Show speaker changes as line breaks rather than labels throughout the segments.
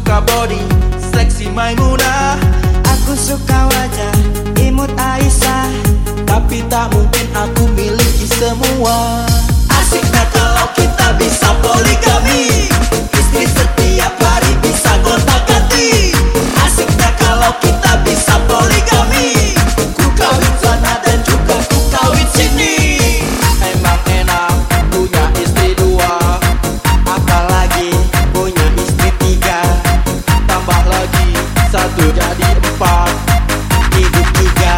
suka body seksi Maimunah.
Aku suka wajah imut Aisyah.
Tapi tak mungkin aku miliki semua. Asiknya kalau kita bisa poligami, istri setiap hari bisa gonta-ganti. Asiknya kalau kita bisa poligami, ku kawin sana dan juga ku kawin sini. Emang enak punya istri dua,
Apalagi punya istri tiga,
tambah lagi satu jadi empat.
hidup juga.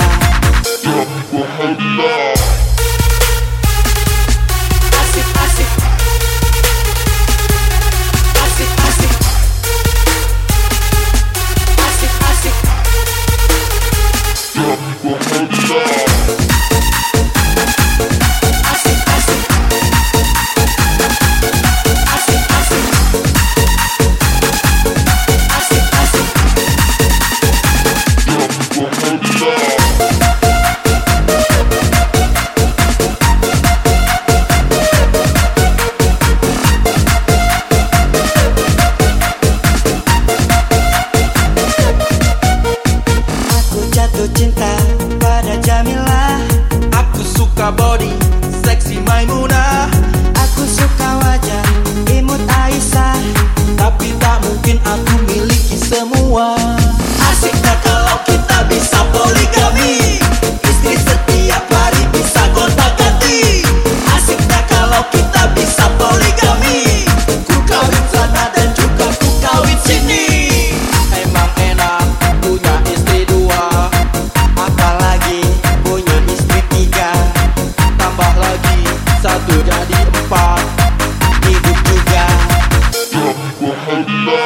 Asik asik, asik asik, asik asik. Asik asik, asik asik, asik asik.
Aku jatuh cinta pada Jamilah.
Aku suka body seksi Maimunah.
Aku suka wajah imut Aisyah.
Tapi tak mungkin aku miliki semua. Asiknya kalau kita bisa poligami, istri setiap hari bisa gonta-ganti. Asiknya kalau kita bisa poligami, ku kawin sana dan juga ku kawin sini. Emang enak punya istri dua,
Apalagi punya istri tiga,
tambah lagi satu jadi empat.
hidup juga.
Alhamdulillah.